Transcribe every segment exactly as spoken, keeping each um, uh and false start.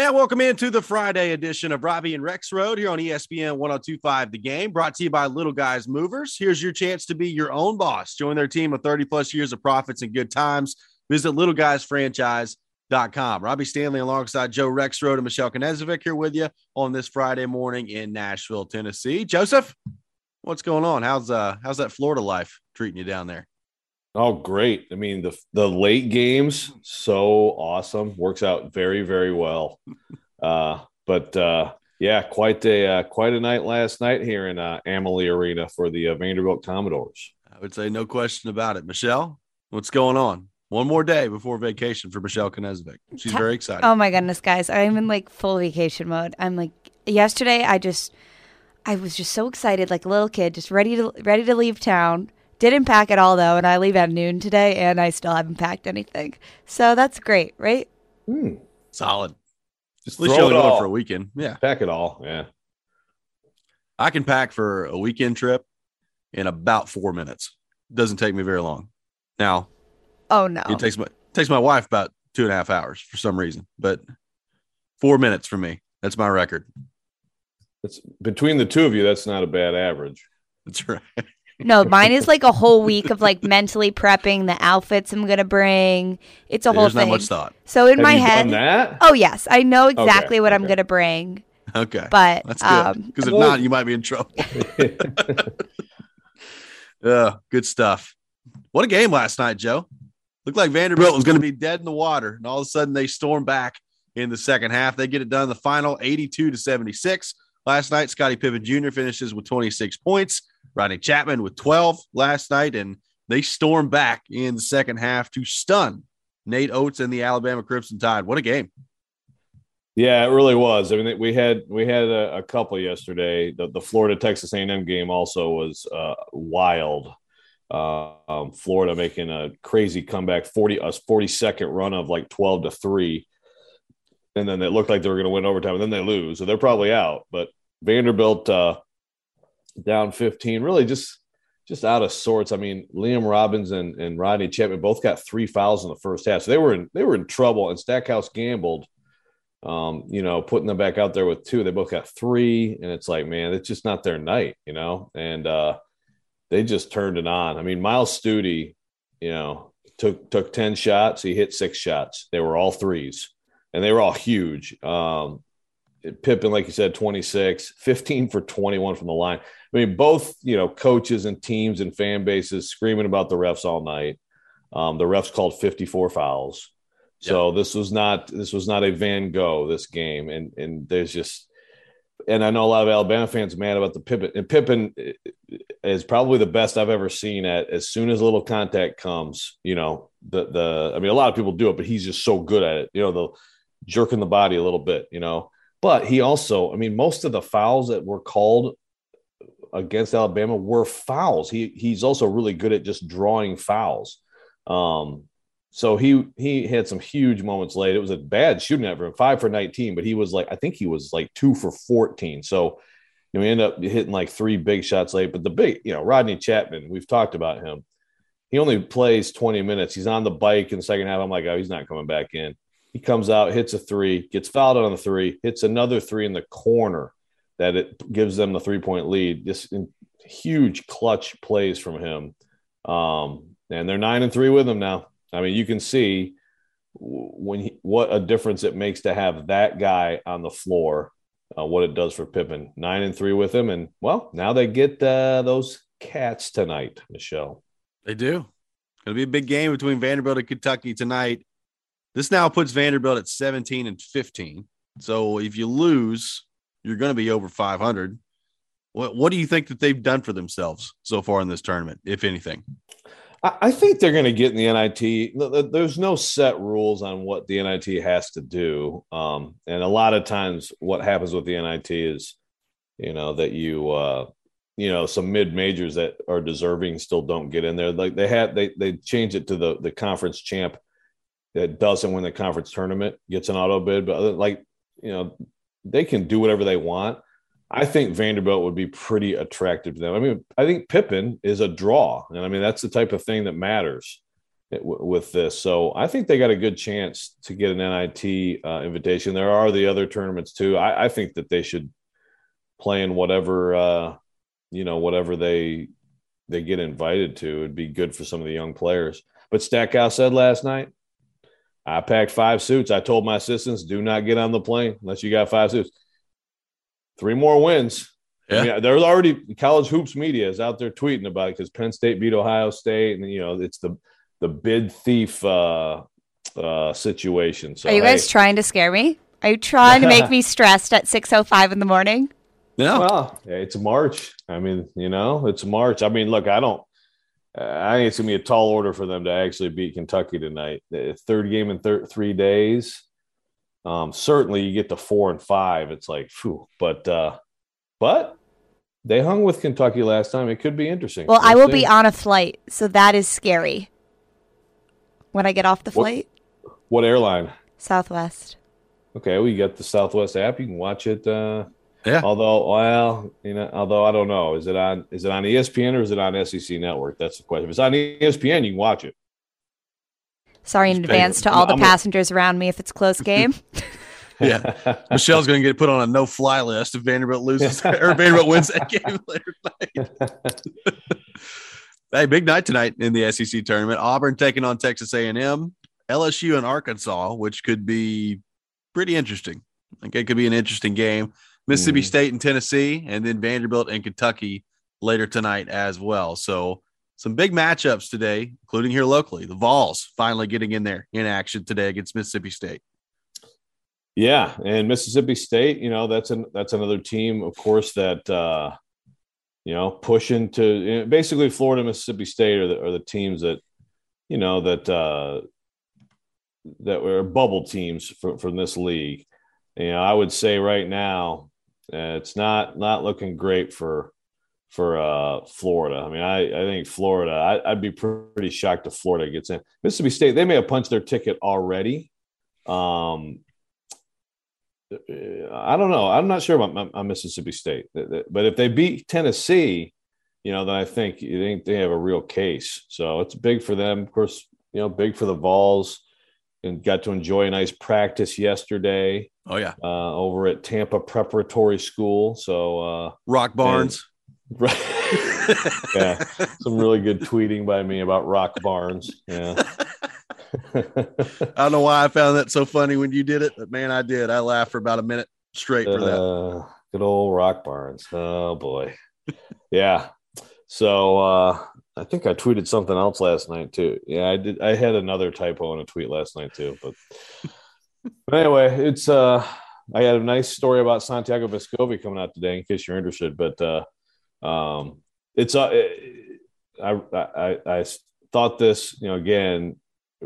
And welcome into the Friday edition of Robbie and Rex Road here on E S P N ten twenty-five The Game, brought to you by Little Guys Movers. Here's your chance to be your own boss. Join their team of thirty plus years of profits and good times. Visit little guys franchise dot com. Robbie Stanley alongside Joe Rexrode and Michelle Knezovic here with you on this Friday morning in Nashville, Tennessee. Joseph, what's going on? How's uh how's that Florida life treating you down there? Oh, great. I mean, the the late games, so awesome. Works out very, very well. Uh, but, uh, yeah, quite a uh, quite a night last night here in uh, Amalie Arena for the uh, Vanderbilt Commodores. I would say no question about it. Michelle, what's going on? One more day before vacation for Michelle Knezovic. She's very excited. Oh, my goodness, guys. I'm in, like, full vacation mode. I'm, like, yesterday I just – I was just so excited, like a little kid, just ready to ready to leave town. Didn't pack at all, though, and I leave at noon today, and I still haven't packed anything. So that's great, right? Mm. Solid. Just At least throw you're it only going all. for a weekend. Yeah. Pack it all, yeah. I can pack for a weekend trip in about four minutes. Doesn't take me very long. Now, Oh, no. it takes my takes my wife about two and a half hours for some reason, but four minutes for me. That's my record. It's between the two of you, that's not a bad average. That's right. No, mine is like a whole week of like mentally prepping the outfits I'm going to bring. It's a whole There's thing. not much thought. So in Have my you head. done that? Oh, yes. I know exactly Okay, what I'm okay. going to bring. Okay. But That's good. um, Because if well- not, you might be in trouble. Yeah, good stuff. What a game last night, Joe. Looked like Vanderbilt was going to be dead in the water, and all of a sudden they storm back in the second half. They get it done in the final eighty-two to seventy-six. Last night, Scottie Pippen Junior finishes with twenty-six points. Rodney Chapman with twelve last night, and they storm back in the second half to stun Nate Oates and the Alabama Crimson Tide. What a game. Yeah, it really was. I mean, we had we had a, a couple yesterday. The, the Florida Texas A and M game also was uh, wild. Uh, um, Florida making a crazy comeback, forty a forty-second run of like twelve to three, and then it looked like they were going to win overtime, and then they lose, so they're probably out. But Vanderbilt uh, down fifteen, really just just out of sorts. I mean, Liam Robbins and, and Rodney Chapman both got three fouls in the first half, so they were in they were in trouble. And Stackhouse gambled. Um, you know, putting them back out there with two, they both got three, and it's like, man, it's just not their night, you know, and uh, they just turned it on. I mean, Miles Studi, you know, took took ten shots, he hit six shots. They were all threes, and they were all huge. Um, Pippen, like you said, twenty-six, fifteen for twenty-one from the line. I mean, both, you know, coaches and teams and fan bases screaming about the refs all night. Um, the refs called fifty-four fouls. So yep. this was not this was not a Van Gogh, this game. And and there's just – and I know a lot of Alabama fans are mad about the Pippen. And Pippen is probably the best I've ever seen at as soon as a little contact comes, you know, the the – I mean, a lot of people do it, but he's just so good at it, you know, the jerking the body a little bit, you know. But he also – I mean, most of the fouls that were called against Alabama were fouls. He He's also really good at just drawing fouls. Um So he he had some huge moments late. It was a bad shooting night for him, five for nineteen, but he was like, I think he was like two for fourteen. So you know, we ended up hitting like three big shots late. But the big, you know, Rodney Chapman, we've talked about him. He only plays twenty minutes. He's on the bike in the second half. I'm like, oh, he's not coming back in. He comes out, hits a three, gets fouled on the three, hits another three in the corner that it gives them the three-point lead. Just huge clutch plays from him. Um, and they're nine and three with him now. I mean, you can see when he, what a difference it makes to have that guy on the floor, uh, what it does for Pippen. Nine and three with him. And, well, now they get uh, those Cats tonight, Michelle. They do. It's going to be a big game between Vanderbilt and Kentucky tonight. This now puts Vanderbilt at seventeen and fifteen. So if you lose, you're going to be over five hundred. What, what do you think that they've done for themselves so far in this tournament, if anything? I think they're going to get in the N I T. There's no set rules on what the N I T has to do. Um, and a lot of times what happens with the N I T is, you know, that you, uh, you know, some mid majors that are deserving still don't get in there. Like they had, they, they changed it to the, the conference champ that doesn't win the conference tournament gets an auto bid, but like, you know, they can do whatever they want. I think Vanderbilt would be pretty attractive to them. I mean, I think Pippen is a draw. And I mean, that's the type of thing that matters. with this. So I think they got a good chance to get an N I T uh, invitation. There are the other tournaments too. I, I think that they should play in whatever, uh, you know, whatever they they get invited to. It'd be good for some of the young players. But Stackhouse said last night, I packed five suits. I told my assistants, do not get on the plane unless you got five suits. Three more wins. Yeah. I mean, there's already college hoops media is out there tweeting about it because Penn State beat Ohio State, and you know it's the the bid thief uh, uh, situation. So, are you hey. guys trying to scare me? Are you trying to make me stressed at six oh five in the morning? No, well, it's March. I mean, you know, it's March. I mean, look, I don't. I think it's gonna be a tall order for them to actually beat Kentucky tonight. The third game in thir- three days. Um, certainly, you get to four and five. It's like, phew. But, uh, but they hung with Kentucky last time. It could be interesting. Well, we'll I will see. be on a flight, so that is scary. When I get off the flight. What, what airline? Southwest. Okay, we got the Southwest app. You can watch it. Uh, Yeah. Although, well, you know, although I don't know, is it on is it on E S P N or is it on S E C Network? That's the question. If it's on E S P N, you can watch it. Sorry in Just advance pay- to all the I'm passengers around me if it's a close game. Yeah. Michelle's going to get put on a no-fly list if Vanderbilt loses or Vanderbilt wins that game later tonight. Hey, big night tonight in the S E C tournament. Auburn taking on Texas A and M, L S U and Arkansas, which could be pretty interesting. I think it could be an interesting game. Mississippi Mm. State and Tennessee, and then Vanderbilt and Kentucky later tonight as well. So some big matchups today, including here locally. The Vols finally getting in there in action today against Mississippi State. Yeah, and Mississippi State, you know, that's an that's another team, of course, that uh, you know pushing to you know, basically Florida, Mississippi State are the, are the teams that you know that uh, that were bubble teams for, from this league. You know, I would say right now uh, it's not not looking great for for uh, Florida. I mean, I, I think Florida. I, I'd be pretty shocked if Florida gets in. Mississippi State, they may have punched their ticket already. Um, I don't know. I'm not sure about, about Mississippi State, but if they beat Tennessee, you know, then I think you think they have a real case. So it's big for them, of course. You know, big for the Vols, and got to enjoy a nice practice yesterday. Oh yeah, uh, over at Tampa Preparatory School. So uh, Rock Barnes, and, right? Yeah, some really good tweeting by me about Rock Barnes. Yeah. I don't know why I found that so funny when you did it, but man, I did. I laughed for about a minute straight for that. Uh, good old Rock Barnes. Oh boy. Yeah. So uh, I think I tweeted something else last night too. Yeah, I did. I had another typo in a tweet last night too. But, but anyway, it's uh, I had a nice story about Santiago Vescovi coming out today, in case you're interested. But uh, um, it's uh, it, I, I I thought this, you know, again.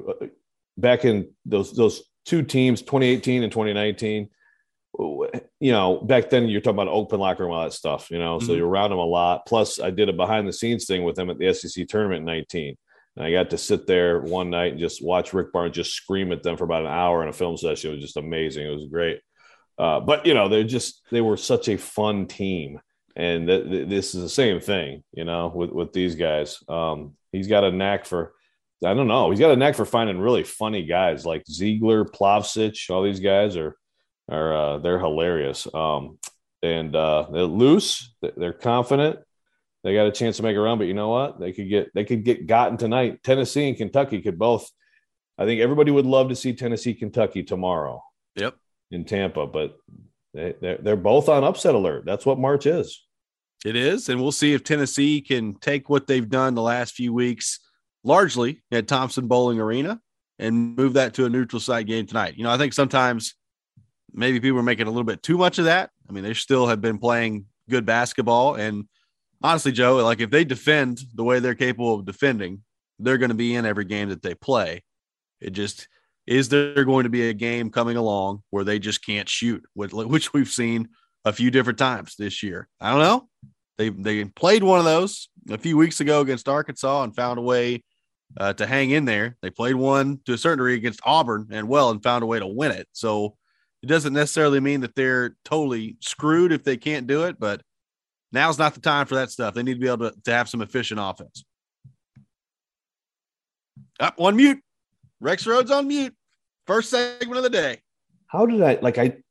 Back in those those two teams, twenty eighteen and twenty nineteen, you know, back then you're talking about open locker room, all that stuff, you know, mm-hmm. So you're around them a lot. Plus, I did a behind the scenes thing with them at the S E C tournament in nineteen. And I got to sit there one night and just watch Rick Barnes just scream at them for about an hour in a film session. It was just amazing. It was great. Uh, but, you know, they're just they were such a fun team. And th- th- this is the same thing, you know, with, with these guys. Um, he's got a knack for. I don't know. He's got a knack for finding really funny guys like Ziegler, Plavsic. All these guys are are uh, they're hilarious. Um, and uh, they're loose. They're confident. They got a chance to make a run. But you know what? They could get they could get gotten tonight. Tennessee and Kentucky could both. I think everybody would love to see Tennessee, Kentucky tomorrow. Yep, in Tampa. But they they're, they're both on upset alert. That's what March is. It is, and we'll see if Tennessee can take what they've done the last few weeks. Largely at Thompson Bowling Arena and move that to a neutral site game tonight. You know, I think sometimes maybe people are making a little bit too much of that. I mean, they still have been playing good basketball. And honestly, Joe, like if they defend the way they're capable of defending, they're going to be in every game that they play. It just is there going to be a game coming along where they just can't shoot, which we've seen a few different times this year. I don't know. They they played one of those a few weeks ago against Arkansas and found a way Uh, to hang in there. They played one to a certain degree against Auburn and well and found a way to win it. So it doesn't necessarily mean that they're totally screwed if they can't do it, but now's not the time for that stuff. They need to be able to, to have some efficient offense. Up on mute. Rex Rhodes on mute. First segment of the day. How did I like I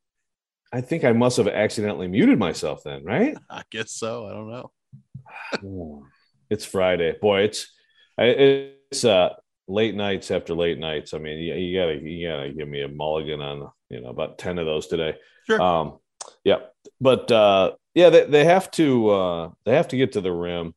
I think I must have accidentally muted myself then, right? I guess so. I don't know. It's Friday. Boy, it's it's uh late nights after late nights. I mean, you, you gotta you gotta give me a mulligan on, you know, about ten of those today. Sure. Um yeah. But uh yeah, they, they have to uh they have to get to the rim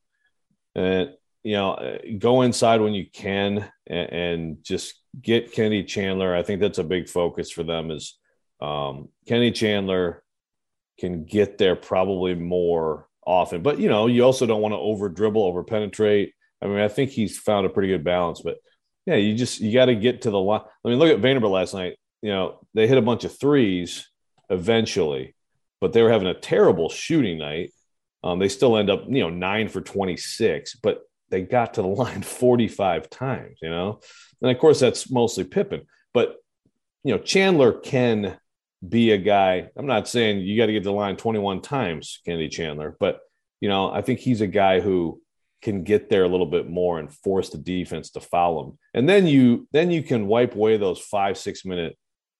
and you know, go inside when you can and, and just get Kenny Chandler. I think that's a big focus for them is um, Kenny Chandler can get there probably more often. But, you know, you also don't want to over dribble, over penetrate. I mean, I think he's found a pretty good balance. But, yeah, you just – you got to get to the line. I mean, look at Vanderbilt last night. You know, they hit a bunch of threes eventually, but they were having a terrible shooting night. Um, they still end up, you know, nine for twenty-six. But – they got to the line forty-five times, you know? And of course that's mostly Pippen, but you know, Chandler can be a guy. I'm not saying you got to get to the line twenty-one times, Kenny Chandler, but you know, I think he's a guy who can get there a little bit more and force the defense to foul him. And then you, then you can wipe away those five, six minute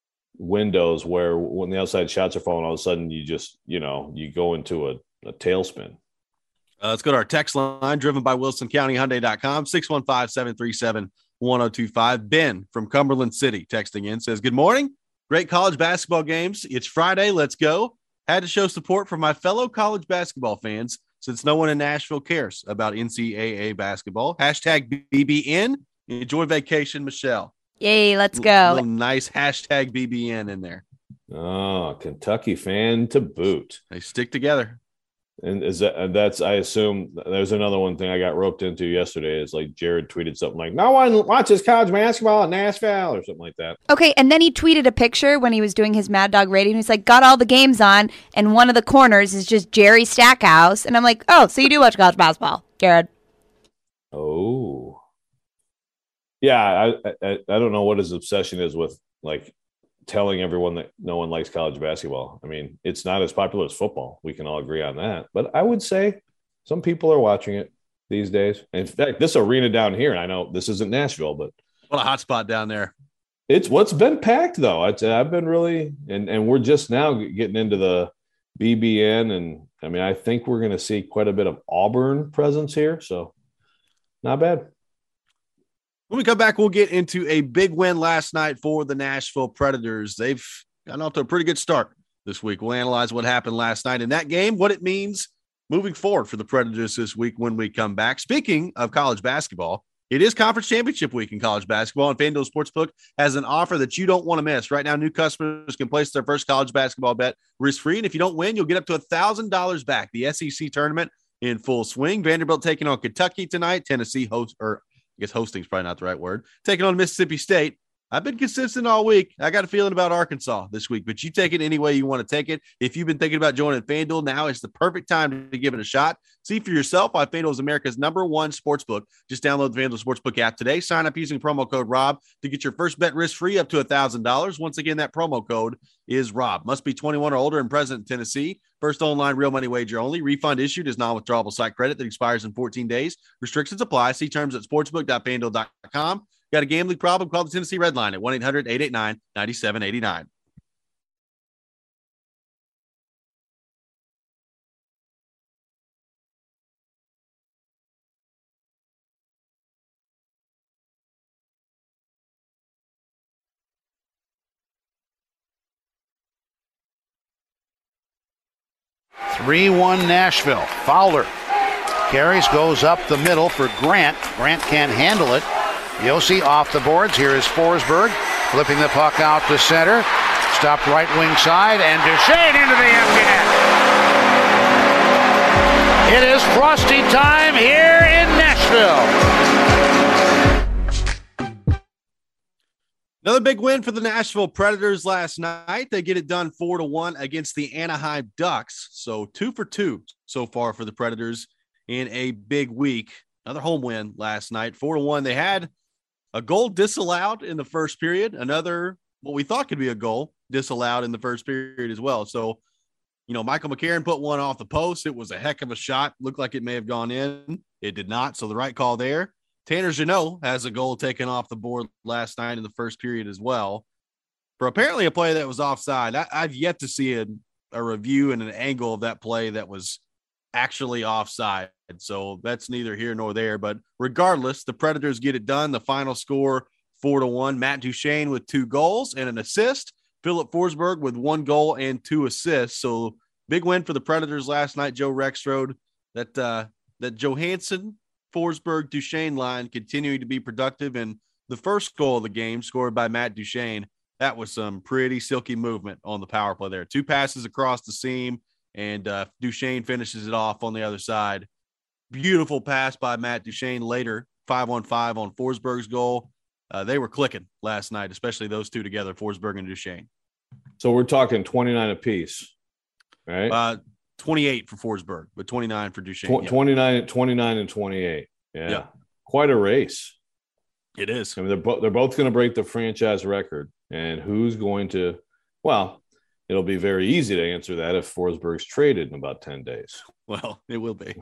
windows where when the outside shots are falling, all of a sudden you just, you know, you go into a, a tailspin. Uh, let's go to our text line, driven by Wilson County Hyundai dot com, six one five, seven three seven, one oh two five. Ben from Cumberland City texting in says, good morning. Great college basketball games. It's Friday. Let's go. Had to show support for my fellow college basketball fans since no one in Nashville cares about N C double A basketball. Hashtag B B N. Enjoy vacation, Michelle. Yay, let's go. A little nice hashtag B B N in there. Oh, Kentucky fan to boot. They stick together. And is that and that's I assume there's another one thing I got roped into yesterday is like Jared tweeted something like no one watches college basketball at Nashville or something like that. Okay, and then he tweeted a picture when he was doing his Mad Dog rating. He's like, got all the games on, and one of the corners is just Jerry Stackhouse, and I'm like, oh, so you do watch college basketball, Jared? Oh, yeah. I I, I don't know what his obsession is with like telling everyone that no one likes college basketball. I mean, it's not as popular as football. We can all agree on that. But I would say some people are watching it these days. In fact, this arena down here, and I know this isn't Nashville, but what a hot spot down there. It's what's been packed though. I'd say I've been really, and, and we're just now getting into the B B N. And I mean, I think we're going to see quite a bit of Auburn presence here. So not bad. When we come back, we'll get into a big win last night for the Nashville Predators. They've gotten off to a pretty good start this week. We'll analyze what happened last night in that game, what it means moving forward for the Predators this week when we come back. Speaking of college basketball, it is conference championship week in college basketball, and FanDuel Sportsbook has an offer that you don't want to miss. Right now, new customers can place their first college basketball bet risk-free, and if you don't win, you'll get up to one thousand dollars back. The S E C tournament in full swing. Vanderbilt taking on Kentucky tonight. Tennessee host, or I guess hosting is probably not the right word, taking on Mississippi State. I've been consistent all week. I got a feeling about Arkansas this week, but you take it any way you want to take it. If you've been thinking about joining FanDuel, now is the perfect time to give it a shot. See for yourself why FanDuel is America's number one sportsbook. Just download the FanDuel Sportsbook app today. Sign up using promo code ROB to get your first bet risk-free up to one thousand dollars. Once again, that promo code is ROB. Must be twenty-one or older and present in Tennessee. First online real money wager only. Refund issued is non-withdrawable site credit that expires in fourteen days. Restrictions apply. See terms at sportsbook dot fanduel dot com. Got a gambling problem? Call the Tennessee Red Line at one eight hundred eight eight nine nine seven eight nine. three one Nashville. Fowler carries, goes up the middle for Grant. Grant can't handle it. Yossi off the boards. Here is Forsberg flipping the puck out to center. Stopped right wing side, and Duchesne into the empty net. It is Frosty time here in Nashville. Another big win for the Nashville Predators last night. They get it done four to one against the Anaheim Ducks. So two for two so far for the Predators in a big week. Another home win last night, four to one. They had a goal disallowed in the first period. Another, what we thought could be a goal, disallowed in the first period as well. So, you know, Michael McCarron put one off the post. It was a heck of a shot. Looked like it may have gone in. It did not. So the right call there. Tanner Jeannot has a goal taken off the board last night in the first period as well for apparently a play that was offside. I, I've yet to see a, a review and an angle of that play that was actually offside. So that's neither here nor there. But regardless, the Predators get it done. The final score, four to one. Matt Duchene with two goals and an assist. Philip Forsberg with one goal and two assists. So big win for the Predators last night. Joe Rexrode, that uh, that Johansson, Forsberg, Duchene line continuing to be productive. And the first goal of the game scored by Matt Duchene, that was some pretty silky movement on the power play there. Two passes across the seam, and uh, Duchene finishes it off on the other side. Beautiful pass by Matt Duchene later, five on five on Forsberg's goal. Uh, they were clicking last night, especially those two together, Forsberg and Duchene. So we're talking twenty-nine apiece, right? Uh, twenty-eight for Forsberg, but twenty-nine for Duchene. Tw- yeah. twenty-nine, twenty-nine and twenty-eight. Yeah. Yeah. Quite a race. It is. I mean, they're, bo- they're both going to break the franchise record. And who's going to – well, it'll be very easy to answer that if Forsberg's traded in about ten days. Well, it will be.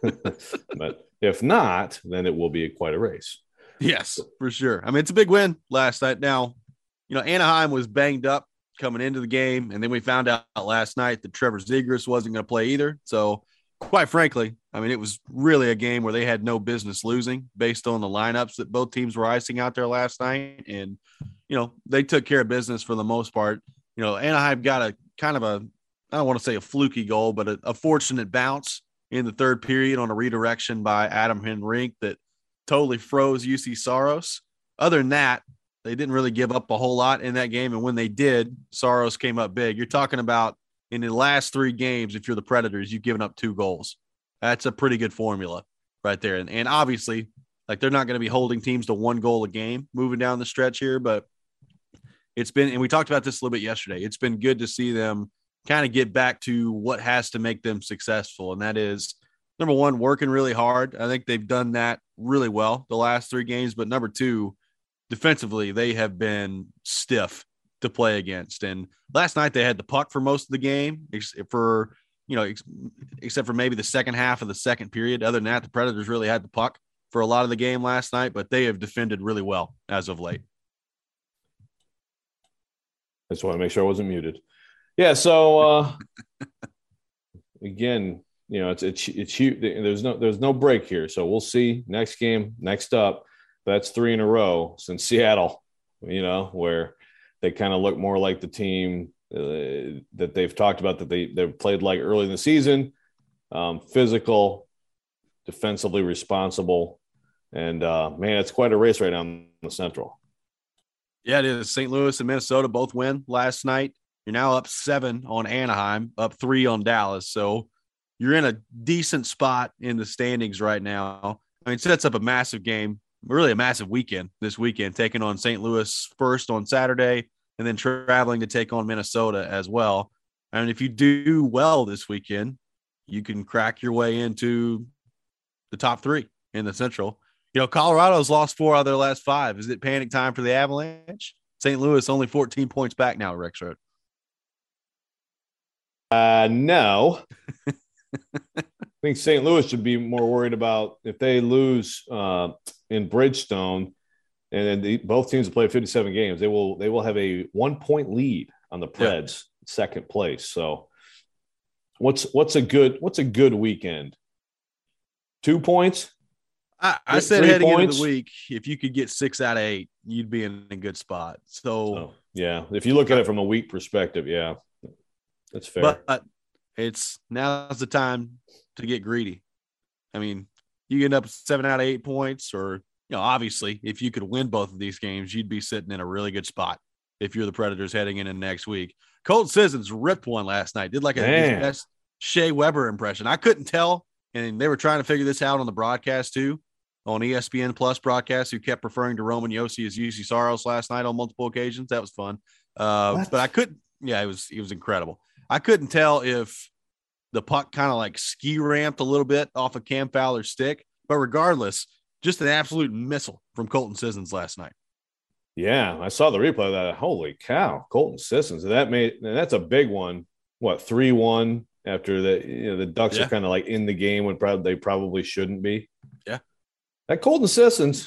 But if not, then it will be quite a race. Yes, for sure. I mean, it's a big win last night. Now, you know, Anaheim was banged up coming into the game, and then we found out last night that Trevor Zegras wasn't going to play either. So, quite frankly, I mean, it was really a game where they had no business losing based on the lineups that both teams were icing out there last night. And, you know, they took care of business for the most part. You know, Anaheim got a kind of a, I don't want to say a fluky goal, but a, a fortunate bounce in the third period on a redirection by Adam Henrique that totally froze U C Saros. Other than that, they didn't really give up a whole lot in that game. And when they did, Saros came up big. You're talking about in the last three games, if you're the Predators, you've given up two goals. That's a pretty good formula right there. And, and obviously, like, they're not going to be holding teams to one goal a game moving down the stretch here, but it's been, and we talked about this a little bit yesterday, it's been good to see them kind of get back to what has to make them successful. And that is, number one, working really hard. I think they've done that really well the last three games. But number two, defensively, they have been stiff to play against. And last night they had the puck for most of the game, except for, you know, ex- except for maybe the second half of the second period. Other than that, the Predators really had the puck for a lot of the game last night, but they have defended really well as of late. I just want to make sure I wasn't muted. Yeah. So uh, again, you know, it's it's it's huge. There's no there's no break here. So we'll see next game, next up. That's three in a row since Seattle. You know, where they kind of look more like the team uh, that they've talked about that they they've played like early in the season, um, physical, defensively responsible, and uh, man, it's quite a race right now in the Central. Yeah, it is. Saint Louis and Minnesota both win last night. You're now up seven on Anaheim, up three on Dallas. So you're in a decent spot in the standings right now. I mean, it sets up a massive game, really a massive weekend this weekend, taking on Saint Louis first on Saturday and then traveling to take on Minnesota as well. And if you do well this weekend, you can crack your way into the top three in the Central. You know, Colorado's lost four out of their last five. Is it panic time for the Avalanche? Saint Louis only fourteen points back now, Rexrode. Uh, no. I think Saint Louis should be more worried about if they lose uh, in Bridgestone, and the, both teams have played fifty-seven games. They will they will have a one point lead on the Preds, yeah. second place. So, what's what's a good what's a good weekend? Two points. I, I said heading points. into the week, if you could get six out of eight, you'd be in a good spot. So, oh, yeah, if you look at it from a week perspective, yeah, that's fair. But uh, it's now's the time to get greedy. I mean, you end up seven out of eight points, or, you know, obviously, if you could win both of these games, you'd be sitting in a really good spot if you're the Predators heading into next week. Colton Sissons ripped one last night, did like a his best Shea Weber impression. I couldn't tell, and they were trying to figure this out on the broadcast too, on E S P N Plus broadcast, who kept referring to Roman Josi as U C Saros last night on multiple occasions. That was fun. Uh, but I couldn't, yeah, it was, it was incredible. I couldn't tell if the puck kind of like ski ramped a little bit off of Cam Fowler's stick, but regardless, just an absolute missile from Colton Sissons last night. Yeah, I saw the replay of that. Holy cow, Colton Sissons. That made, and that's a big one. What, three one after the, you know, the Ducks yeah. are kind of like in the game when probably they probably shouldn't be. Yeah. that Colton Sissons,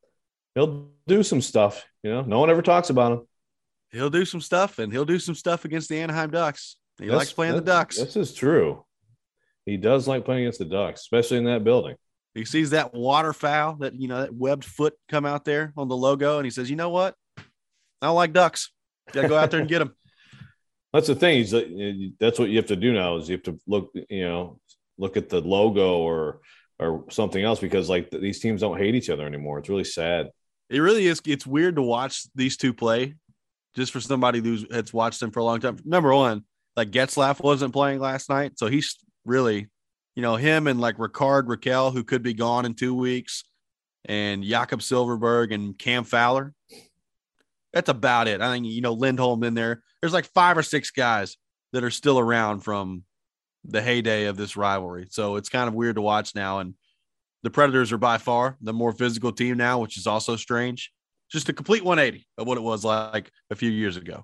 he'll do some stuff. You know, no one ever talks about him. He'll do some stuff, and he'll do some stuff against the Anaheim Ducks. He That's, likes playing the Ducks. This is true. He does like playing against the Ducks, especially in that building. He sees that waterfowl, that, you know, that webbed foot come out there on the logo, and he says, you know what? I don't like ducks. Got to go out there and get them. That's the thing. He's like, that's what you have to do now is you have to look, you know, look at the logo or or something else, because like these teams don't hate each other anymore. It's really sad. It really is. It's weird to watch these two play, just for somebody who has watched them for a long time. Number one, like Getzlaff wasn't playing last night, so he's really, you know, him and like Ricard Raquel, who could be gone in two weeks, and Jakob Silverberg and Cam Fowler. That's about it. I think, you know, Lindholm in there. There's like five or six guys that are still around from the heyday of this rivalry. So it's kind of weird to watch now. And the Predators are by far the more physical team now, which is also strange. Just a complete one eighty of what it was like a few years ago.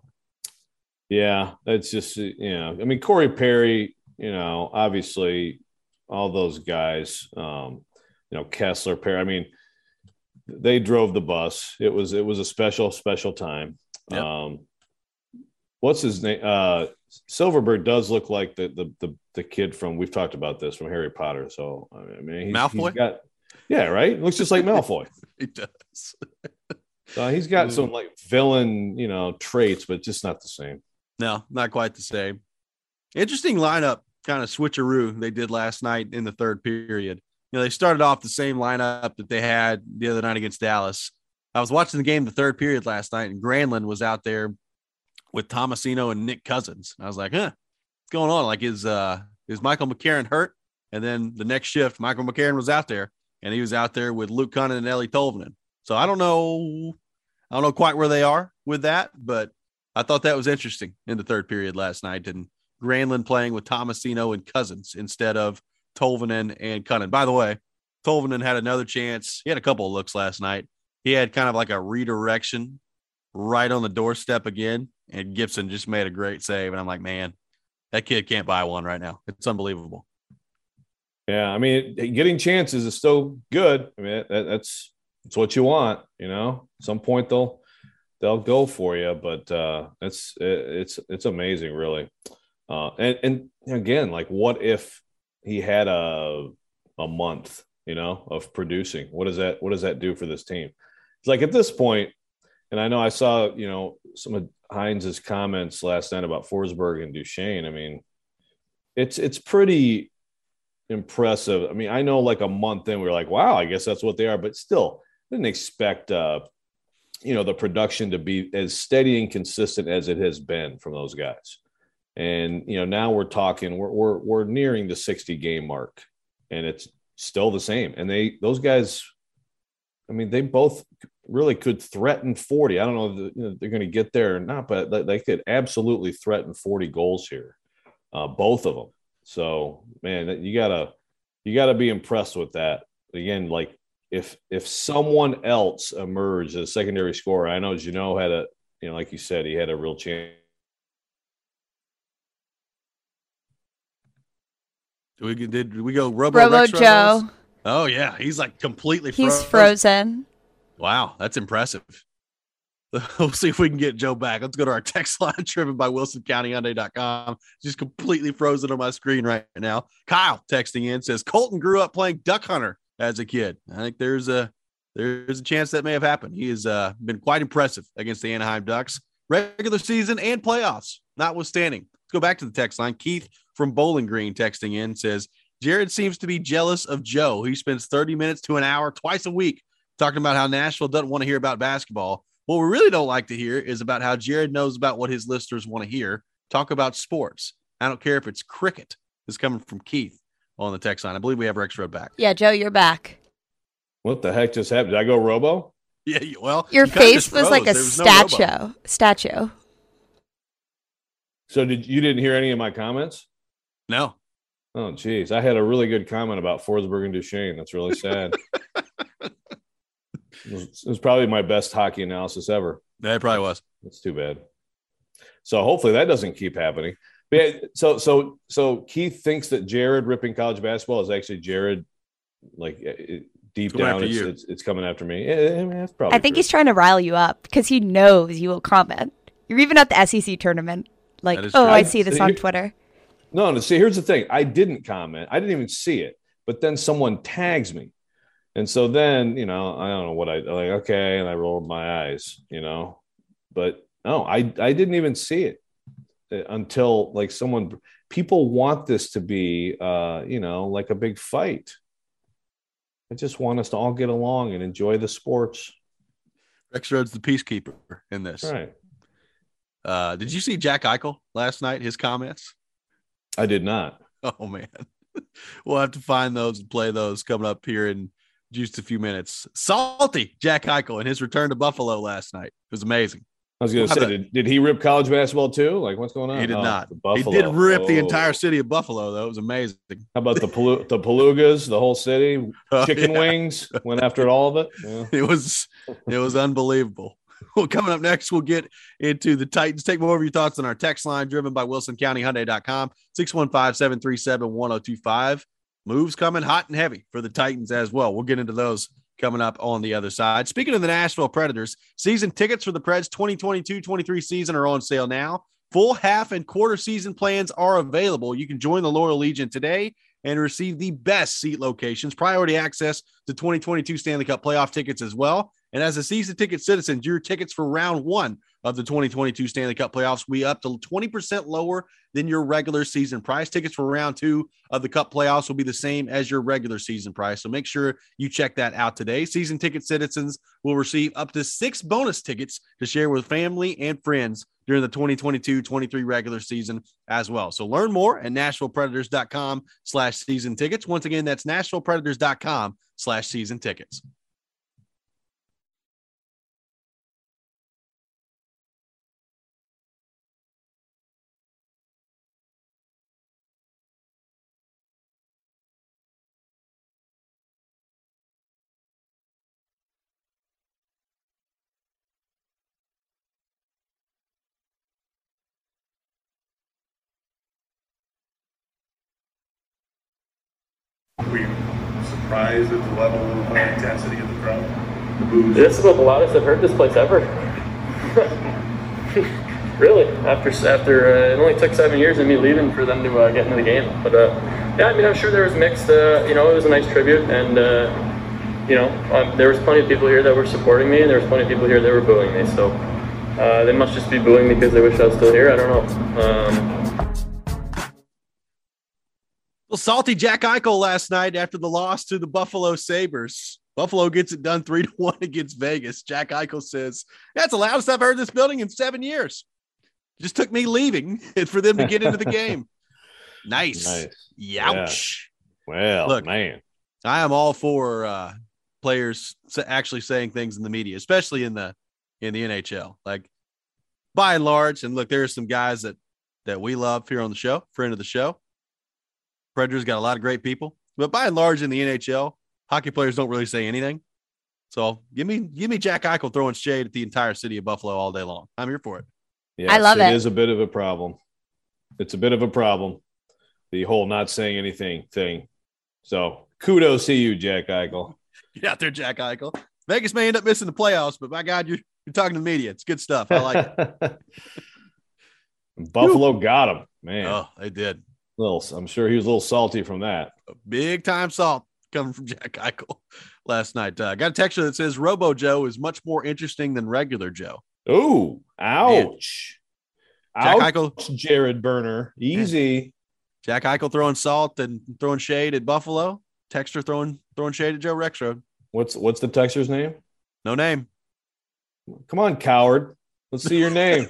Yeah, that's just, you know, I mean, Corey Perry, you know, obviously all those guys, um, you know, Kessler, Perry, I mean, they drove the bus. It was, it was a special, special time. Yep. Um, what's his name? Uh, Silverberg does look like the, the, the, the kid from, we've talked about this, from Harry Potter. So, I mean, he's, Malfoy? he's got, yeah, right. Looks just like Malfoy. He does. So he's got some like villain, you know, traits, but just not the same. No, not quite the same. Interesting lineup, kind of switcheroo they did last night in the third period. You know, they started off the same lineup that they had the other night against Dallas. I was watching the game the third period last night, and Granlund was out there with Tomasino and Nick Cousins. I was like, huh, what's going on? Like, is uh is Michael McCarron hurt? And then the next shift, Michael McCarron was out there, and he was out there with Luke Cunnin and Ellie Tolvanen. So I don't know, I don't know quite where they are with that, but I thought that was interesting in the third period last night. And Granlund playing with Tomasino and Cousins instead of Tolvanen and Cunnin. By the way, Tolvanen had another chance. He had a couple of looks last night. He had kind of like a redirection right on the doorstep again, and Gibson just made a great save. And I'm like, man, that kid can't buy one right now. It's unbelievable. Yeah, I mean, getting chances is still good. I mean, that, that's that's what you want, you know. At some point they'll they'll go for you, but uh, it's it's it's amazing, really. Uh, and and again, like, what if he had a a month, you know, of producing? What does that what does that do for this team? It's like at this point, and I know I saw, you know, some of Heinz's comments last night about Forsberg and Duchesne. I mean, it's it's pretty impressive. I mean, I know like a month in, we were like, wow, I guess that's what they are, but still didn't expect, uh, you know, the production to be as steady and consistent as it has been from those guys. And, you know, now we're talking, we're, we're, we're nearing the sixty game mark, and it's still the same. And they, those guys, I mean, they both really could threaten forty. I don't know if you know, they're going to get there or not, but they, they could absolutely threaten forty goals here. Uh, both of them. So, man, you gotta, you gotta be impressed with that. Again, like if, if someone else emerged as a secondary scorer, I know Jeannot had a, you know, like you said, he had a real chance. Did we, did we go Robo, Robo Rex Joe? Robos? Oh yeah, he's like completely frozen. He's frozen. Wow, that's impressive. We'll see if we can get Joe back. Let's go to our text line driven by Wilson County Hyundai dot com. Just completely frozen on my screen right now. Kyle texting in says Colton grew up playing Duck Hunter as a kid. I think there's a there's a chance that may have happened. He has uh, been quite impressive against the Anaheim Ducks, regular season and playoffs, notwithstanding. Let's go back to the text line. Keith from Bowling Green texting in says Jared seems to be jealous of Joe. He spends thirty minutes to an hour twice a week talking about how Nashville doesn't want to hear about basketball. What we really don't like to hear is about how Jared knows about what his listeners want to hear. Talk about sports. I don't care if it's cricket. This is coming from Keith on the text line. I believe we have Rex Road back. Yeah, Joe, you're back. What the heck just happened? Did I go Robo? Yeah, well, your you face was like a statue. No statue. So did you didn't hear any of my comments? No. Oh, geez. I had a really good comment about Forsberg and Duchesne. That's really sad. It was, it was probably my best hockey analysis ever. Yeah, it probably was. That's too bad. So hopefully that doesn't keep happening. But yeah, so so so Keith thinks that Jared ripping college basketball is actually Jared like deep It's going down, after it's, you. it's it's coming after me. Yeah, I mean, that's probably I think true. he's trying to rile you up because he knows you will comment. You're even at the S E C tournament. Like, That is oh, true. I see this I- on Twitter. No, no. See, here's the thing. I didn't comment. I didn't even see it. But then someone tags me, and so then you know I don't know what I like. Okay, and I rolled my eyes, you know. But no, I I didn't even see it until like someone. People want this to be, uh, you know, like a big fight. I just want us to all get along and enjoy the sports. Rexrode's the peacekeeper in this. Right. Uh, did you see Jack Eichel last night? His comments. I did not. Oh man, we'll have to find those and play those coming up here in just a few minutes. Salty Jack Eichel and his return to Buffalo last night. It was amazing. I was going to Wow, say, the- did, did he rip college basketball too? Like, what's going on? He did Oh, not. the He Buffalo. did rip the Oh. entire city of Buffalo, though. It was amazing. How about the Palu- the Palugas, the whole city, Oh, chicken yeah. wings? Went after all of it. Yeah. It was it was unbelievable. Well, coming up next, we'll get into the Titans. Take more of your thoughts on our text line driven by Wilson County Hyundai dot com, six one five, seven three seven, one oh two five. Moves coming hot and heavy for the Titans as well. We'll get into those coming up on the other side. Speaking of the Nashville Predators, season tickets for the Preds twenty twenty-two twenty-three season are on sale now. Full half and quarter season plans are available. You can join the Loyal Legion today and receive the best seat locations, priority access to twenty twenty-two Stanley Cup playoff tickets as well. And as a season ticket citizen, your tickets for round one of the twenty twenty-two Stanley Cup playoffs will be up to twenty percent lower than your regular season price. Tickets for round two of the Cup playoffs will be the same as your regular season price. So make sure you check that out today. Season ticket citizens will receive up to six bonus tickets to share with family and friends during the twenty twenty-two twenty-three regular season as well. So learn more at nashville predators dot com slash season tickets. Once again, that's nashville predators dot com slash season tickets. Were you surprised at the level of uh, intensity of the crowd? The boos? This is about the loudest I've heard this place ever. Really, after after uh, it only took seven years of me leaving for them to uh, get into the game. But uh, yeah, I mean, I'm sure there was mixed. Uh, you know, it was a nice tribute, and uh, you know, um, there was plenty of people here that were supporting me, and there was plenty of people here that were booing me. So uh, they must just be booing me because they wish I was still here. I don't know. Um, Well, salty Jack Eichel last night after the loss to the Buffalo Sabres. Buffalo gets it done three to one against Vegas. Jack Eichel says, that's the loudest I've heard in this building in seven years. Just took me leaving for them to get into the game. Nice. Nice. Youch. Well, Look, man. I am all for uh, players actually saying things in the media, especially in the in the N H L. Like, by and large, and look, there are some guys that that we love here on the show, friend of the show. Predators got a lot of great people, but by and large in the N H L, hockey players don't really say anything. So give me give me Jack Eichel throwing shade at the entire city of Buffalo all day long. I'm here for it. Yes, I love it. It is a bit of a problem. It's a bit of a problem, the whole not saying anything thing. So kudos to you, Jack Eichel. Get out there, Jack Eichel. Vegas may end up missing the playoffs, but my God, you're, you're talking to the media. It's good stuff. I like it. Buffalo got him, man. Oh, they did. Little, I'm sure he was a little salty from that. Big time salt coming from Jack Eichel last night. Uh, got a texture that says Robo Joe is much more interesting than regular Joe. Ooh, ouch. Jack Ouch, Eichel, Jared Berner. Easy. Jack Eichel throwing salt and throwing shade at Buffalo. Texture throwing throwing shade at Joe Rexroad. What's what's the texter's name? No name. Come on, coward. Let's see your name.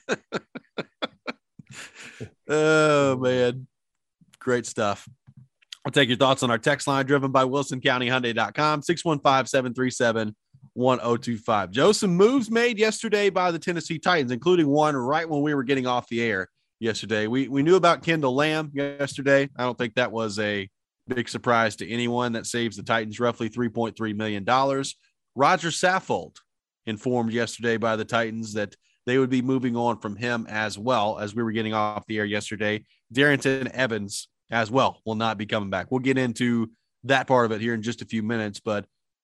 Oh, man. Great stuff. I'll take your thoughts on our text line driven by Wilson County Hyundai dot com, six one five, seven three seven, one oh two five. Joe, some moves made yesterday by the Tennessee Titans, including one right when we were getting off the air yesterday. We we knew about Kendall Lamb yesterday. I don't think that was a big surprise to anyone. That saves the Titans roughly three point three million dollars. Roger Saffold informed yesterday by the Titans that they would be moving on from him as well as we were getting off the air yesterday. Darrington Evans as well will not be coming back. We'll get into that part of it here in just a few minutes, but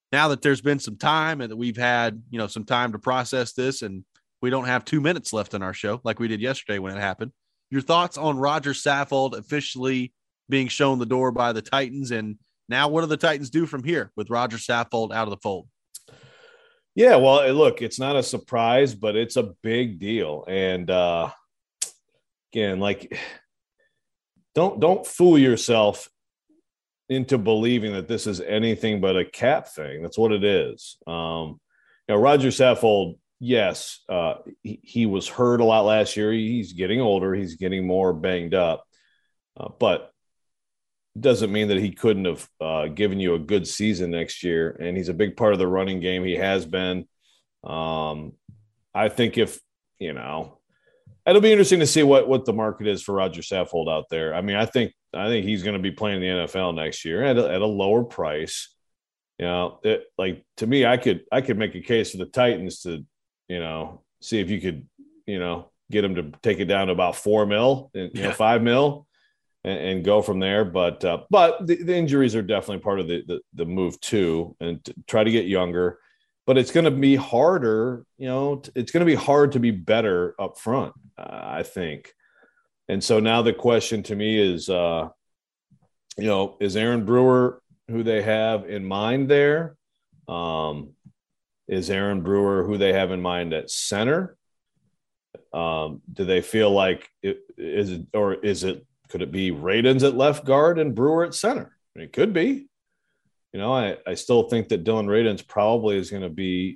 now that there's been some time and that we've had, you know, some time to process this and we don't have two minutes left in our show like we did yesterday when it happened, your thoughts on Roger Saffold officially being shown the door by the Titans, and now what do the Titans do from here with Roger Saffold out of the fold? Yeah, well, look, it's not a surprise, but it's a big deal. And uh, again, like, don't don't fool yourself into believing that this is anything but a cap thing. That's what it is. Um, you know, Roger Saffold, yes, uh, he, he was hurt a lot last year. He's getting older. He's getting more banged up. Uh, but it doesn't mean that he couldn't have uh, given you a good season next year. And he's a big part of the running game. He has been. Um, I think if, you know, it'll be interesting to see what, what the market is for Roger Saffold out there. I mean, I think I think he's going to be playing in the N F L next year at a, at a lower price. You know, it, like to me, I could I could make a case for the Titans to, you know, see if you could, you know, get him to take it down to about four mil, you know, yeah. five mil, and, and go from there. But uh, but the, the injuries are definitely part of the the, the move too, and to try to get younger. But it's going to be harder, you know, it's going to be hard to be better up front, uh, I think. And so now the question to me is, uh, you know, is Aaron Brewer who they have in mind there? Um, is Aaron Brewer who they have in mind at center? Um, do they feel like it is it, or is it, could it be Radens at left guard and Brewer at center? I mean, it could be. You know, I, I still think that Dylan Radens probably is going to be,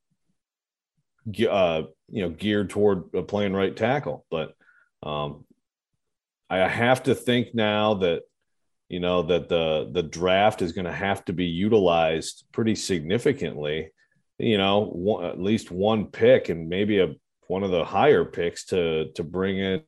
uh, you know, geared toward playing right tackle. But um, I have to think now that, you know, that the the draft is going to have to be utilized pretty significantly. You know, one, at least one pick and maybe a one of the higher picks to to bring in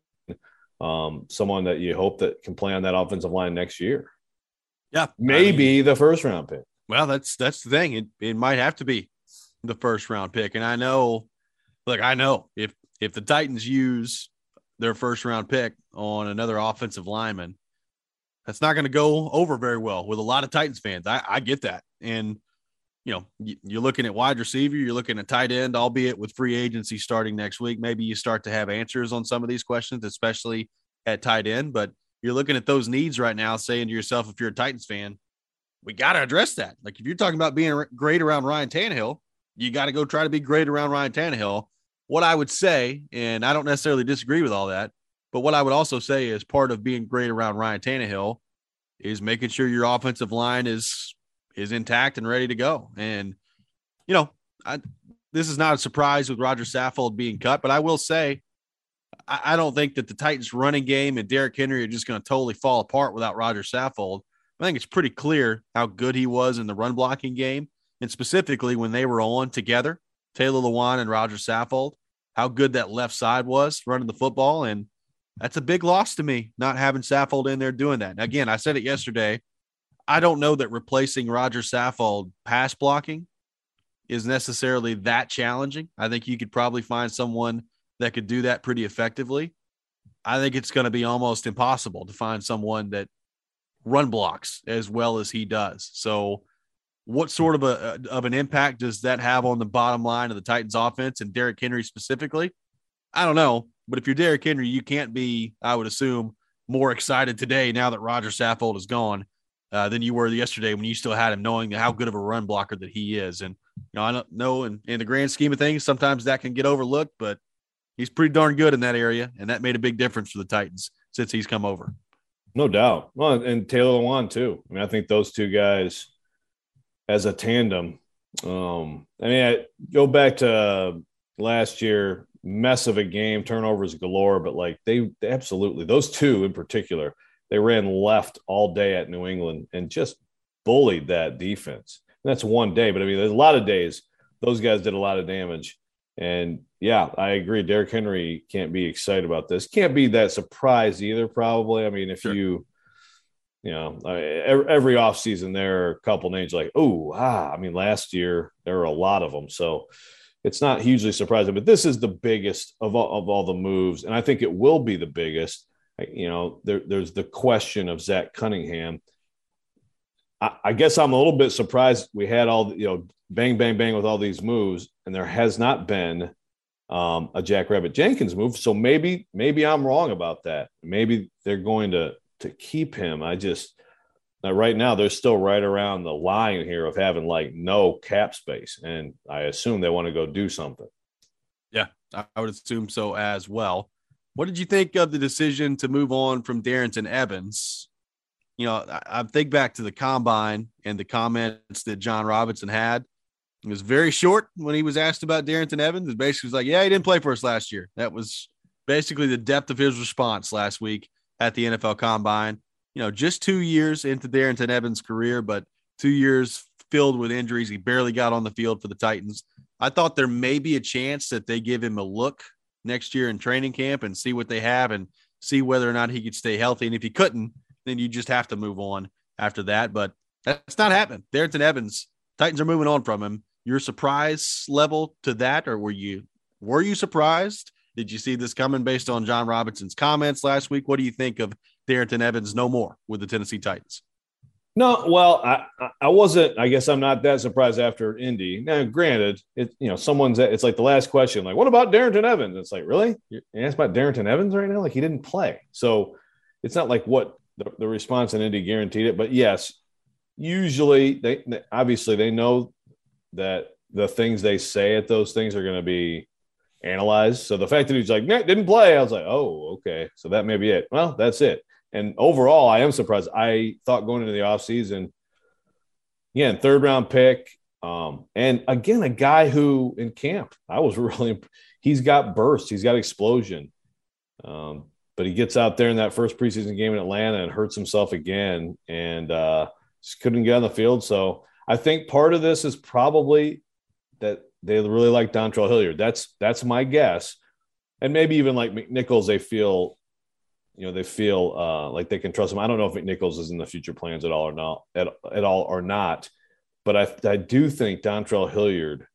um, someone that you hope that can play on that offensive line next year. Yeah, maybe I mean, the first round pick. Well, that's that's the thing. It it might have to be the first round pick. And I know, look, I know if if the Titans use their first round pick on another offensive lineman, that's not going to go over very well with a lot of Titans fans. I, I get that. And, you know, you're looking at wide receiver, you're looking at tight end, albeit with free agency starting next week. Maybe you start to have answers on some of these questions, especially at tight end. But you're looking at those needs right now, saying to yourself, if you're a Titans fan, we got to address that. Like if you're talking about being great around Ryan Tannehill, you got to go try to be great around Ryan Tannehill. What I would say, and I don't necessarily disagree with all that, but what I would also say is part of being great around Ryan Tannehill is making sure your offensive line is is intact and ready to go. And, you know, I, this is not a surprise with Roger Saffold being cut, but I will say, I don't think that the Titans running game and Derrick Henry are just going to totally fall apart without Roger Saffold. I think it's pretty clear how good he was in the run blocking game. And specifically when they were on together, Taylor Lewan and Roger Saffold, how good that left side was running the football. And that's a big loss to me, not having Saffold in there doing that. And again, I said it yesterday. I don't know that replacing Roger Saffold pass blocking is necessarily that challenging. I think you could probably find someone that could do that pretty effectively. I think it's going to be almost impossible to find someone that run blocks as well as he does. So what sort of a of an impact does that have on the bottom line of the Titans offense and Derrick Henry specifically? I don't know, but if you're Derrick Henry, you can't be, I would assume, more excited today now that Roger Saffold is gone uh, than you were yesterday when you still had him, knowing how good of a run blocker that he is. And you know, I don't know, in, in the grand scheme of things, sometimes that can get overlooked, but he's pretty darn good in that area, and that made a big difference for the Titans since he's come over. No doubt. Well, and Taylor Lewan too. I mean, I think those two guys as a tandem. Um, I mean, I go back to last year, mess of a game, turnovers galore, but like they, they absolutely, those two in particular, they ran left all day at New England and just bullied that defense. And that's one day, but I mean, there's a lot of days those guys did a lot of damage. And yeah, I agree. Derrick Henry can't be excited about this. Can't be that surprised either, probably. I mean, if sure. you, you know, every, every offseason there are a couple names like, oh, ah, I mean, last year there were a lot of them. So it's not hugely surprising, but this is the biggest of all, of all the moves. And I think it will be the biggest. You know, there, there's the question of Zach Cunningham. I, I guess I'm a little bit surprised we had all the, you know, bang, bang, bang with all these moves, and there has not been um, a Jackrabbit Jenkins move. So maybe, maybe I'm wrong about that. Maybe they're going to to keep him. I just now right now they're still right around the line here of having like no cap space, and I assume they want to go do something. Yeah, I would assume so as well. What did you think of the decision to move on from Darrynton Evans? You know, I, I think back to the combine and the comments that John Robinson had. It was very short when he was asked about Darrynton Evans. It basically was like, yeah, he didn't play for us last year. That was basically the depth of his response last week at the N F L Combine. You know, just two years into Darrynton Evans' career, but two years filled with injuries. He barely got on the field for the Titans. I thought there may be a chance that they give him a look next year in training camp and see what they have and see whether or not he could stay healthy. And if he couldn't, then you just have to move on after that. But that's not happening. Darrynton Evans, Titans are moving on from him. Your surprise level to that, or were you were you surprised? Did you see this coming based on John Robinson's comments last week? What do you think of Darrynton Evans no more with the Tennessee Titans? No, well, I, I wasn't. I guess I'm not that surprised after Indy. Now, granted, it you know someone's. It's like the last question, like, what about Darrynton Evans? It's like, really? You're asking about Darrynton Evans right now? Like, he didn't play, so it's not like what the, the response in Indy guaranteed it. But yes, usually they, they obviously they know that the things they say at those things are going to be analyzed. So the fact that he's like, nah, didn't play, I was like, oh, okay, so that may be it. Well, that's it. And overall, I am surprised. I thought going into the offseason, again, third round pick. Um, and again, a guy who in camp, I was really, he's got bursts, he's got explosion. Um, but he gets out there in that first preseason game in Atlanta and hurts himself again and uh, just couldn't get on the field. So I think part of this is probably that they really like Dontrell Hilliard. That's, that's my guess. And maybe even like McNichols, they feel, you know, they feel uh, like they can trust him. I don't know if McNichols is in the future plans at all or not, at, at all or not. But I, I do think Dontrell Hilliard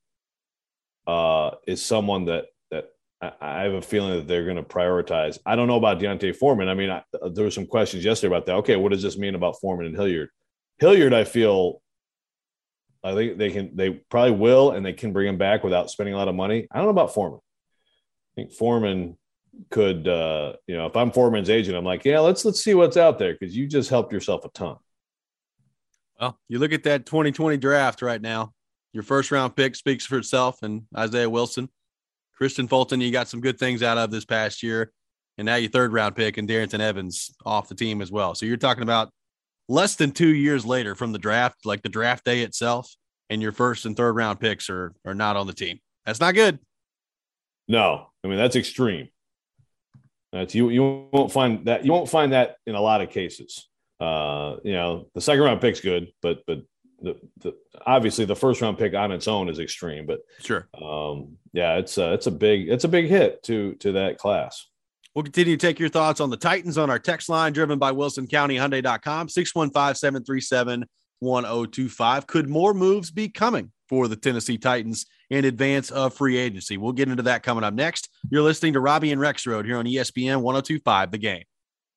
uh, is someone that that I, I have a feeling that they're going to prioritize. I don't know about Deontay Foreman. I mean, I, there were some questions yesterday about that. Okay, what does this mean about Foreman and Hilliard? Hilliard, I feel, I think they can, they probably will, and they can bring him back without spending a lot of money. I don't know about Foreman. I think Foreman could, uh, you know, if I'm Foreman's agent, I'm like, yeah, let's let's see what's out there because you just helped yourself a ton. Well, you look at that twenty twenty draft right now. Your first round pick speaks for itself, and Isaiah Wilson, Christian Fulton, you got some good things out of this past year, and now your third round pick and Darrynton Evans off the team as well. So you're talking about less than two years later from the draft, like the draft day itself, and your first and third round picks are are not on the team. That's not good. No, I mean that's extreme. That's you. You won't find that. You won't find that in a lot of cases. Uh, you know, the second round pick's good, but but the, the obviously the first round pick on its own is extreme. But sure, um, yeah, it's a, it's a big it's a big hit to to that class. We'll continue to take your thoughts on the Titans on our text line, driven by Wilson County Hyundai dot com, six one five, seven three seven, one oh two five. Could more moves be coming for the Tennessee Titans in advance of free agency? We'll get into that coming up next. You're listening to Robbie and Rexrode here on E S P N one oh two five, The Game.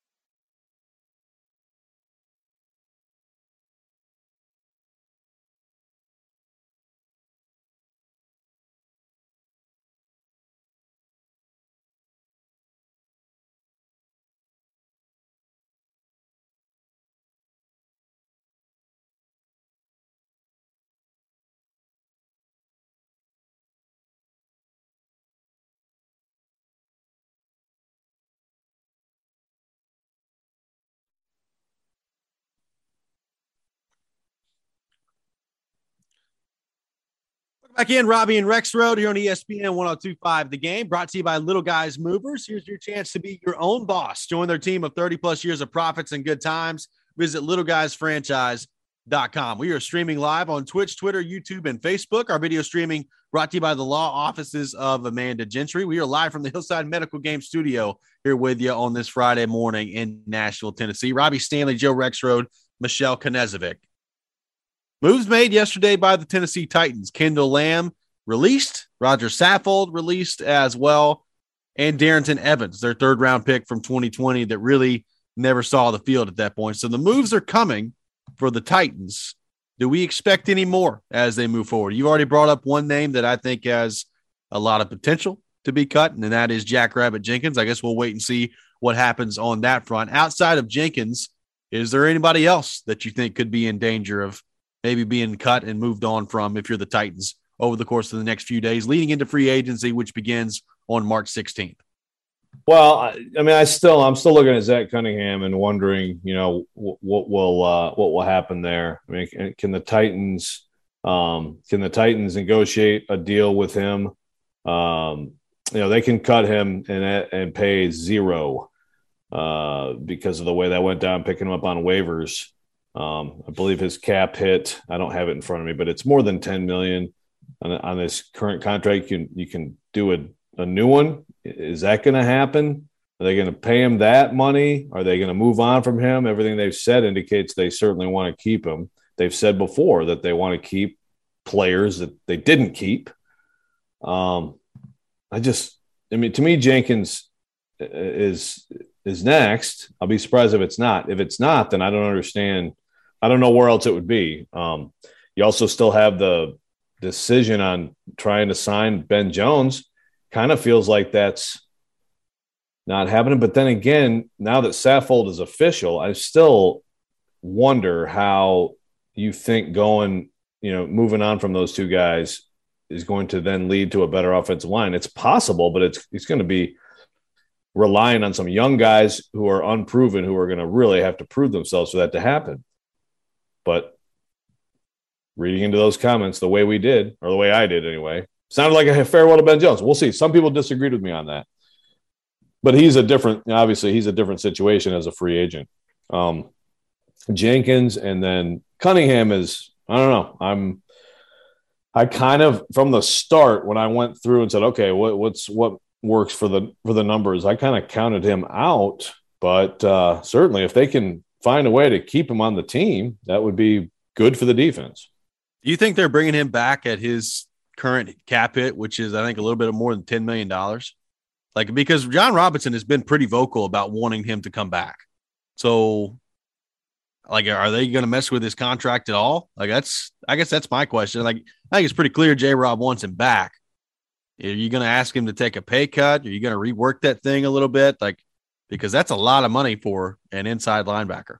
Back in, Robbie and Rexrode here on E S P N one oh two five, The Game, brought to you by Little Guys Movers. Here's your chance to be your own boss. Join their team of thirty plus years of profits and good times. Visit little guys franchise dot com. We are streaming live on Twitch, Twitter, YouTube, and Facebook. Our video streaming brought to you by the law offices of Amanda Gentry. We are live from the Hillside Medical Game Studio here with you on this Friday morning in Nashville, Tennessee. Robbie Stanley, Joe Rexrode, Michelle Knezovic. Moves made yesterday by the Tennessee Titans. Kendall Lamb released, Roger Saffold released as well, and Darrynton Evans, their third-round pick from twenty twenty that really never saw the field at that point. So the moves are coming. for the Titans, do we expect any more as they move forward? You've already brought up one name that I think has a lot of potential to be cut, and that is Jackrabbit Jenkins. I guess we'll wait and see what happens on that front. Outside of Jenkins, is there anybody else that you think could be in danger of maybe being cut and moved on from if you're the Titans over the course of the next few days leading into free agency, which begins on March sixteenth? Well, I, I mean, I still, I'm still looking at Zach Cunningham and wondering, you know, what, what will, uh, what will happen there. I mean, can, can the Titans, um, can the Titans negotiate a deal with him? Um, you know, they can cut him and and pay zero uh, because of the way that went down, picking him up on waivers. Um, I believe his cap hit, I don't have it in front of me, but it's more than ten million on, on this current contract. You can, you can do a, a new one. Is that going to happen? Are they going to pay him that money? Are they going to move on from him? Everything they've said indicates they certainly want to keep him. They've said before that they want to keep players that they didn't keep. Um, I just, I mean, to me, Jenkins is is next. I'll be surprised if it's not. If it's not, then I don't understand. I don't know where else it would be. Um, you also still have the decision on trying to sign Ben Jones. Kind of feels like that's not happening. But then again, now that Saffold is official, I still wonder how you think going, you know, moving on from those two guys is going to then lead to a better offensive line. It's possible, but it's it's going to be relying on some young guys who are unproven, who are going to really have to prove themselves for that to happen. But reading into those comments the way we did, or the way I did anyway, sounded like a farewell to Ben Jones. We'll see. Some people disagreed with me on that. But he's a different, obviously, he's a different situation as a free agent. Um, Jenkins and then Cunningham is, I don't know. I'm, I kind of, from the start, when I went through and said, okay, what, what's, what works for the, for the numbers, I kind of counted him out. But uh, certainly if they can find a way to keep him on the team, that would be good for the defense. Do you think they're bringing him back at his current cap hit, which is, I think, a little bit more than ten million dollars? Like, because John Robinson has been pretty vocal about wanting him to come back. So, like, are they going to mess with his contract at all? Like, that's, I guess that's my question. Like, I think it's pretty clear J-Rob wants him back. Are you going to ask him to take a pay cut? Are you going to rework that thing a little bit? Like, because that's a lot of money for an inside linebacker.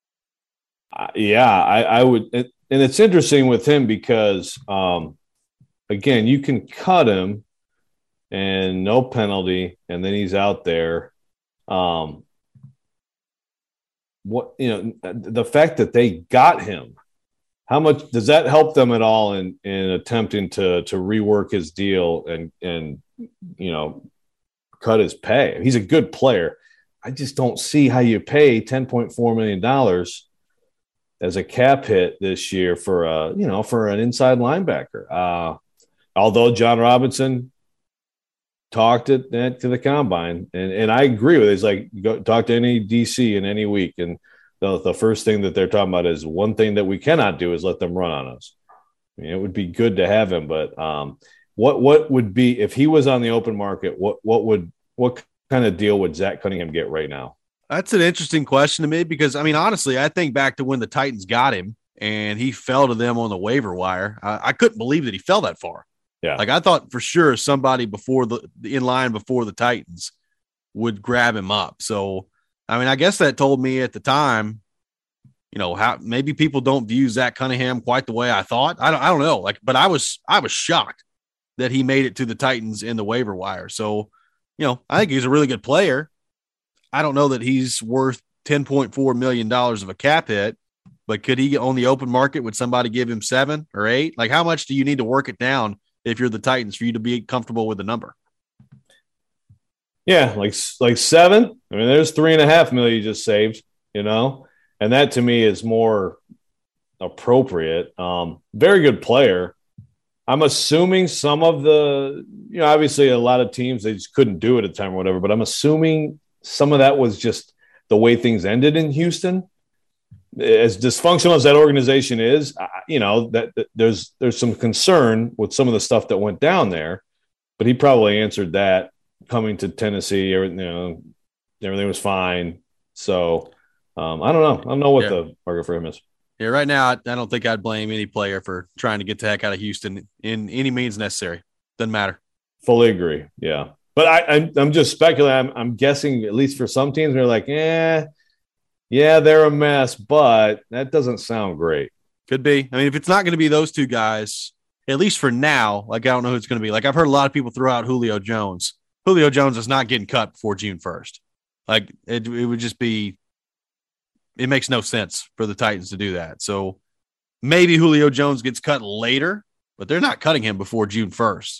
Uh, yeah, I, I would. It, and it's interesting with him because, um, again, you can cut him and no penalty, and then he's out there. Um, what, you know, the fact that they got him, how much does that help them at all in, in attempting to, to rework his deal and, and, you know, cut his pay? He's a good player. I just don't see how you pay ten point four million dollars as a cap hit this year for a, you know, for an inside linebacker. Uh, although John Robinson talked at that to the combine, and, and I agree with it. He's like, go talk to any D C in any week, and the, the first thing that they're talking about is one thing that we cannot do is let them run on us. I mean, it would be good to have him, but um, what what would be if he was on the open market? What what would what kind of deal would Zach Cunningham get right now? That's an interesting question to me because, I mean, honestly, I think back to when the Titans got him and he fell to them on the waiver wire. I, I couldn't believe that he fell that far. Yeah. Like, I thought for sure somebody before the in line before the Titans would grab him up. So, I mean, I guess that told me at the time, you know, how maybe people don't view Zach Cunningham quite the way I thought. I don't, I don't know. Like, but I was, I was shocked that he made it to the Titans in the waiver wire. So, you know, I think he's a really good player. I don't know that he's worth ten point four million dollars of a cap hit, but could he get on the open market? Would somebody give him seven or eight? Like, how much do you need to work it down if you're the Titans for you to be comfortable with the number? Yeah, like like seven. I mean, there's three and a half million you just saved, you know, and that to me is more appropriate. Um, very good player. I'm assuming some of the, you know, obviously a lot of teams, they just couldn't do it at the time or whatever, but I'm assuming some of that was just the way things ended in Houston. As dysfunctional as that organization is, you know, that, that there's there's some concern with some of the stuff that went down there, but he probably answered that coming to Tennessee. Everything, you know, everything was fine. So um, I don't know. I don't know what yeah. the market for him is. Yeah, right now, I, I don't think I'd blame any player for trying to get the heck out of Houston in any means necessary. Doesn't matter. Fully agree. Yeah. But I, I'm, I'm just speculating. I'm, I'm guessing, at least for some teams, they're like, eh, yeah, they're a mess, but that doesn't sound great. Could be. I mean, if it's not going to be those two guys, at least for now, like I don't know who it's going to be. Like I've heard a lot of people throw out Julio Jones. Julio Jones is not getting cut before June first. Like it, it would just be, it makes no sense for the Titans to do that. So maybe Julio Jones gets cut later, but they're not cutting him before June first.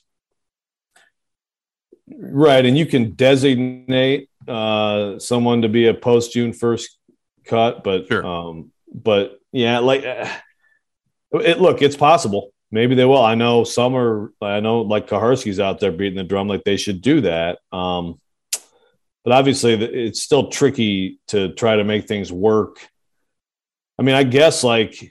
Right. And you can designate uh, someone to be a post June first cut, but, sure. um, but yeah, like uh, it, look, it's possible. Maybe they will. I know some are, I know like Kaharski's out there beating the drum like they should do that. Um, but obviously it's still tricky to try to make things work. I mean, I guess like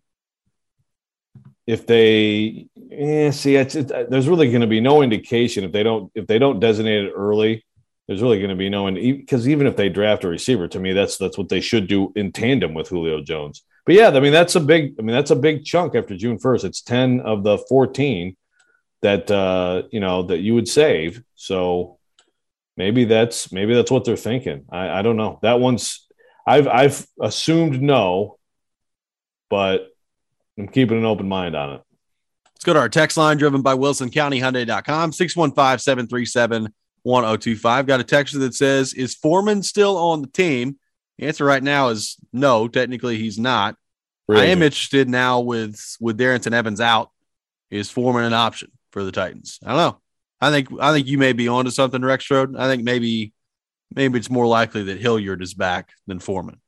if they yeah, see, it's, it, there's really going to be no indication if they don't, if they don't designate it early, there's really going to be no, because even if they draft a receiver, to me, that's, that's what they should do in tandem with Julio Jones. But yeah, I mean, that's a big, I mean, that's a big chunk after June first. It's ten of the fourteen that, uh, you know, that you would save. So maybe that's, maybe that's what they're thinking. I, I don't know. That one's, I've, I've assumed no, but I'm keeping an open mind on it. Let's go to our text line driven by Wilson County Hyundai dot com, six one five, seven three seven, one oh two five. Got a texter that says, is Foreman still on the team? The answer right now is no. Technically, he's not. Really? I am interested now with, with Darrington Evans out. Is Foreman an option for the Titans? I don't know. I think I think you may be onto something, Rexrode. I think maybe maybe it's more likely that Hilliard is back than Foreman.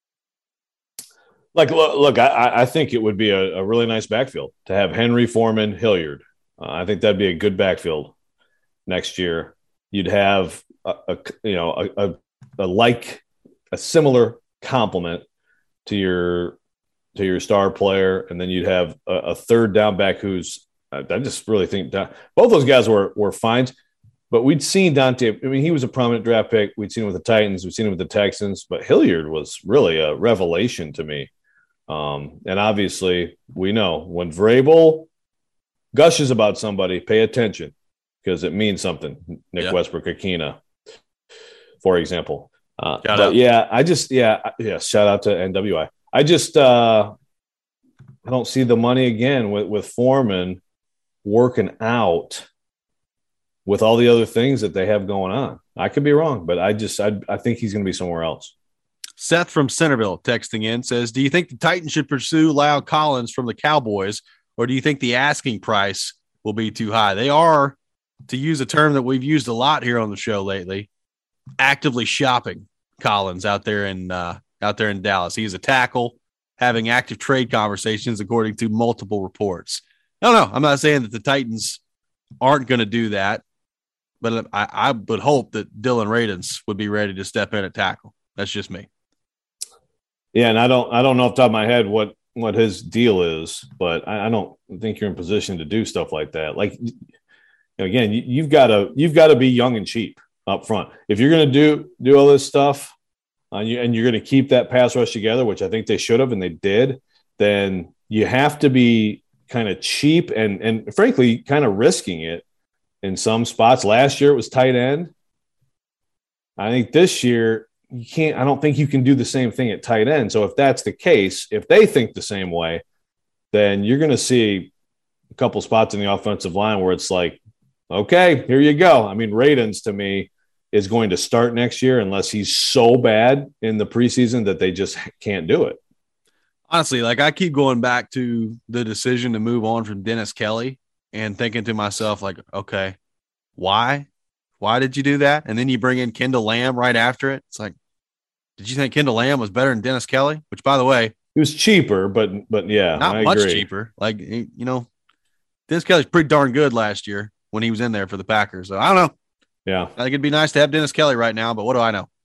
Like, look, look I, I think it would be a, a really nice backfield to have Henry, Foreman, Hilliard. Uh, I think that'd be a good backfield next year. You'd have a, a you know a, a, a like a similar complement to your to your star player, and then you'd have a, a third down back who's I, I just really think that both those guys were were fine. But we'd seen Dante. I mean, he was a prominent draft pick. We'd seen him with the Titans. We'd seen him with the Texans. But Hilliard was really a revelation to me. Um, and obviously, we know when Vrabel gushes about somebody, pay attention because it means something. Nick yeah. Westbrook-Akina, for example. Uh, but out. yeah, I just yeah yeah. Shout out to N W I. I just uh, I don't see the money again with with Foreman working out with all the other things that they have going on. I could be wrong, but I just I I think he's going to be somewhere else. Seth from Centerville texting in says, do you think the Titans should pursue La'el Collins from the Cowboys, or do you think the asking price will be too high? They are, to use a term that we've used a lot here on the show lately, actively shopping Collins out there in uh, out there in Dallas. He is a tackle, having active trade conversations, according to multiple reports. I don't know. I'm not saying that the Titans aren't going to do that, but I, I would hope that Dylan Radins would be ready to step in at tackle. That's just me. Yeah, and I don't I don't know off the top of my head what, what his deal is, but I, I don't think you're in position to do stuff like that. Like, you know, again, you, you've got to you've got to be young and cheap up front. If you're going to do do all this stuff, uh, you, and you're going to keep that pass rush together, which I think they should have and they did, then you have to be kind of cheap and and frankly kind of risking it in some spots. Last year it was tight end. I think this year. You can't, I don't think you can do the same thing at tight end. So if that's the case, if they think the same way, then you're going to see a couple spots in the offensive line where it's like, okay, here you go. I mean, Radins to me is going to start next year unless he's so bad in the preseason that they just can't do it. Honestly, like I keep going back to the decision to move on from Dennis Kelly and thinking to myself, like, okay, why? Why did you do that? And then you bring in Kendall Lamb right after it. It's like, did you think Kendall Lamb was better than Dennis Kelly? Which, by the way, he was cheaper, but but yeah, not I much agree. cheaper. Like, you know, Dennis Kelly's pretty darn good last year when he was in there for the Packers. So I don't know. Yeah, I think it'd be nice to have Dennis Kelly right now, but what do I know?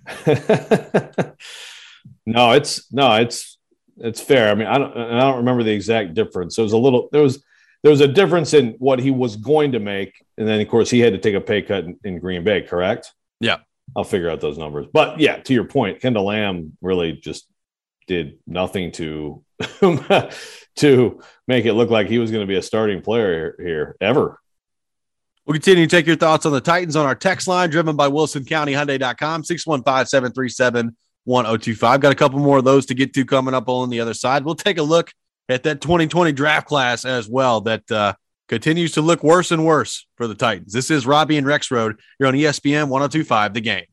no, it's no, it's it's fair. I mean, I don't I don't remember the exact difference. There was a little there was. There was a difference in what he was going to make. And then, of course, he had to take a pay cut in, in Green Bay, correct? Yeah. I'll figure out those numbers. But, yeah, to your point, Kendall Lamb really just did nothing to to make it look like he was going to be a starting player here, here ever. We'll continue to take your thoughts on the Titans on our text line, driven by Wilson County Hyundai dot com, six one five, seven three seven, one oh two five. Got a couple more of those to get to coming up on the other side. We'll take a look at that twenty twenty draft class as well that uh, continues to look worse and worse for the Titans. This is Robbie and Rexrode here on E S P N one oh two point five The Game.